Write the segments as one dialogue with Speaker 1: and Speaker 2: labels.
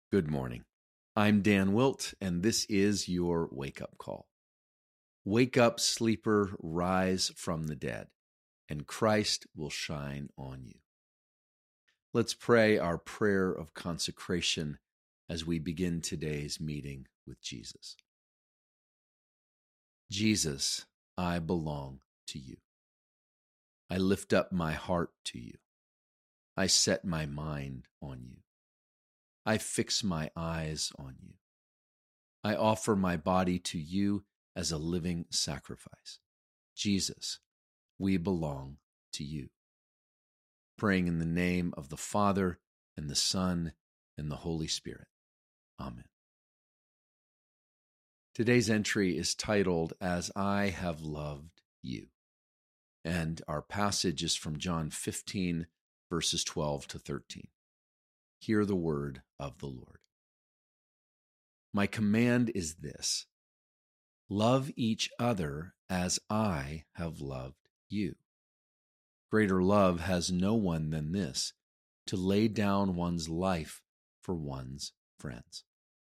Speaker 1: Good morning. I'm Dan Wilt, and this is your wake-up call. Wake up, sleeper, rise from the dead, and Christ will shine on you. Let's pray our prayer of consecration as we begin today's meeting with Jesus. Jesus, I belong to you. I lift up my heart to you. I set my mind on you. I fix my eyes on you. I offer my body to you as a living sacrifice. Jesus, we belong to you. Praying in the name of the Father, and the Son, and the Holy Spirit. Amen. Today's entry is titled, As I Have Loved You, and our passage is from John 15, verses 12 to 13. Hear the word of the Lord. My command is this: love each other as I have loved you. Greater love has no one than this, to lay down one's life for one's friends.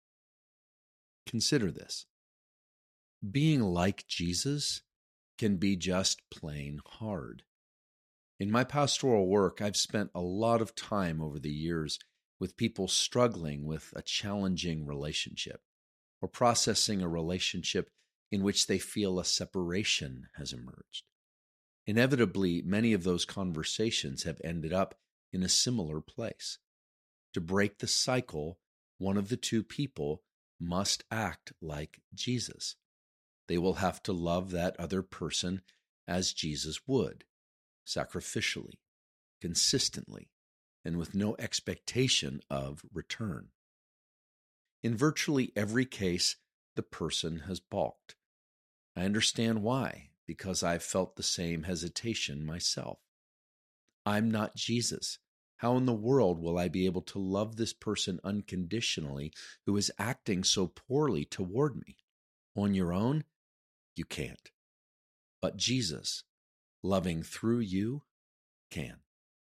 Speaker 1: Consider this. Being like Jesus can be just plain hard. In my pastoral work, I've spent a lot of time over the years with people struggling with a challenging relationship or processing a relationship in which they feel a separation has emerged. Inevitably, many of those conversations have ended up in a similar place. To break the cycle, one of the two people must act like Jesus. They will have to love that other person as Jesus would, sacrificially, consistently, and with no expectation of return. In virtually every case, the person has balked. I understand why, because I've felt the same hesitation myself. I'm not Jesus. How in the world will I be able to love this person unconditionally who is acting so poorly toward me? On your own, you can't. But Jesus, loving through you, can.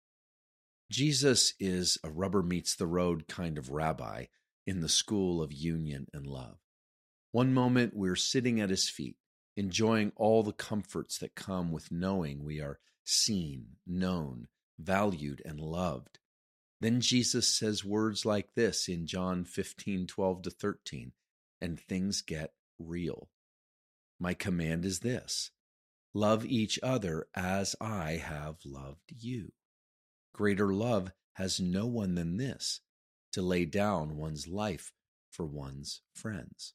Speaker 1: Jesus is a rubber-meets-the-road kind of rabbi in the school of union and love. One moment we're sitting at his feet, enjoying all the comforts that come with knowing we are seen, known, valued, and loved. Then Jesus says words like this in John 15:12-13, and things get real. My command is this: love each other as I have loved you. Greater love has no one than this, to lay down one's life for one's friends.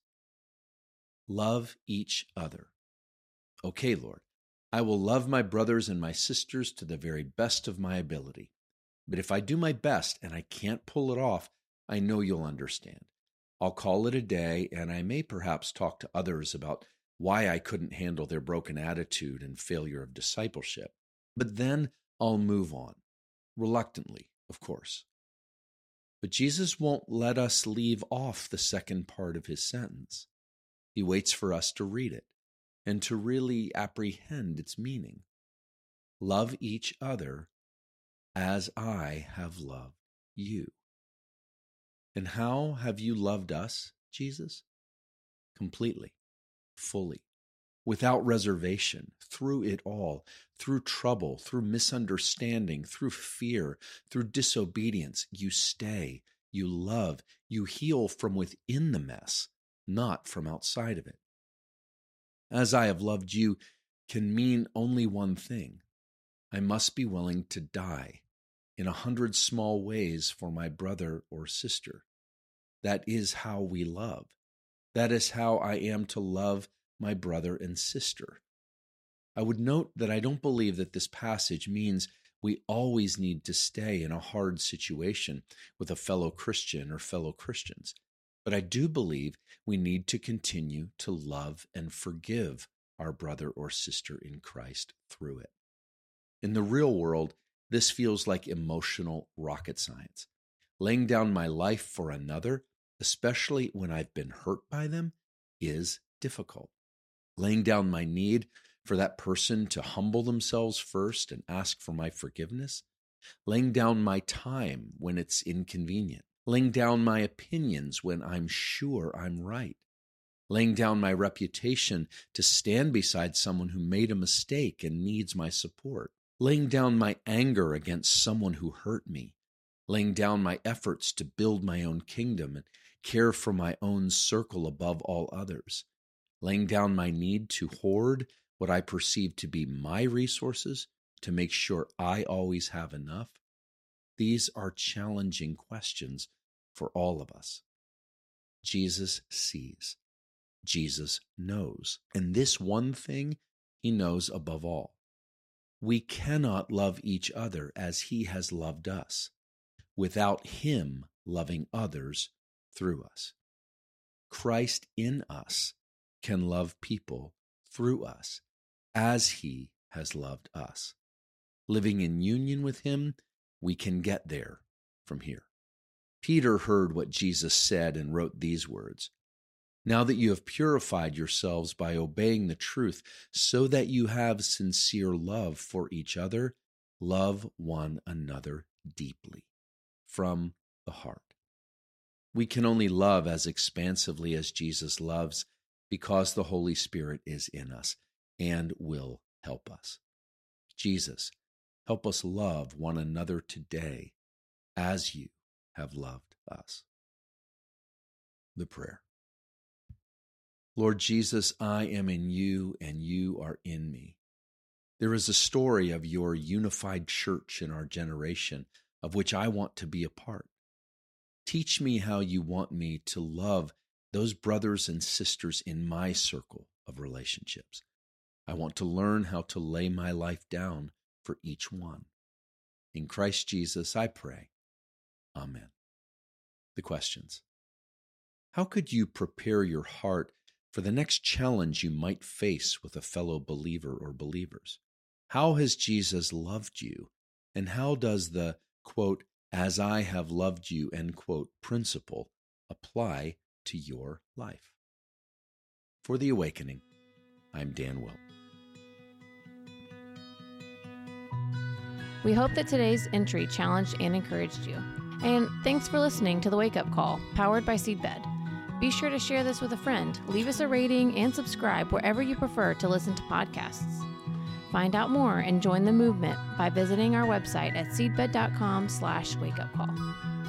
Speaker 1: Love each other. Okay, Lord, I will love my brothers and my sisters to the very best of my ability. But if I do my best and I can't pull it off, I know you'll understand. I'll call it a day, and I may perhaps talk to others about why I couldn't handle their broken attitude and failure of discipleship. But then I'll move on. Reluctantly, of course. But Jesus won't let us leave off the second part of his sentence. He waits for us to read it and to really apprehend its meaning. Love each other as I have loved you. And how have you loved us, Jesus? Completely, fully, without reservation, through it all, through trouble, through misunderstanding, through fear, through disobedience. You stay, you love, you heal from within the mess, not from outside of it. As I have loved you can mean only one thing. I must be willing to die in 100 small ways for my brother or sister. That is how we love. That is how I am to love my brother and sister. I would note that I don't believe that this passage means we always need to stay in a hard situation with a fellow Christian or fellow Christians. But I do believe we need to continue to love and forgive our brother or sister in Christ through it. In the real world, this feels like emotional rocket science. Laying down my life for another, especially when I've been hurt by them, is difficult. Laying down my need for that person to humble themselves first and ask for my forgiveness. Laying down my time when it's inconvenient. laying down my opinions when I'm sure I'm right, laying down my reputation to stand beside someone who made a mistake and needs my support, laying down my anger against someone who hurt me, laying down my efforts to build my own kingdom and care for my own circle above all others, laying down my need to hoard what I perceive to be my resources to make sure I always have enough. These are challenging questions for all of us. Jesus sees. Jesus knows. And this one thing he knows above all. We cannot love each other as he has loved us without him loving others through us. Christ in us can love people through us as he has loved us. Living in union with him, we can get there from here. Peter heard what Jesus said and wrote these words, "Now that you have purified yourselves by obeying the truth, so that you have sincere love for each other, love one another deeply, from the heart." We can only love as expansively as Jesus loves because the Holy Spirit is in us and will help us. Jesus, help us love one another today as you have loved us. The prayer. Lord Jesus, I am in you and you are in me. There is a story of your unified church in our generation of which I want to be a part. Teach me how you want me to love those brothers and sisters in my circle of relationships. I want to learn how to lay my life down for each one. In Christ Jesus, I pray. Amen. The questions. How could you prepare your heart for the next challenge you might face with a fellow believer or believers? How has Jesus loved you? And how does the, quote, "as I have loved you," end quote, principle apply to your life? For The Awakening, I'm Dan Wilt.
Speaker 2: We hope that today's entry challenged and encouraged you. And thanks for listening to The Wake Up Call, powered by Seedbed. Be sure to share this with a friend, leave us a rating, and subscribe wherever you prefer to listen to podcasts. Find out more and join the movement by visiting our website at seedbed.com/wakeupcall.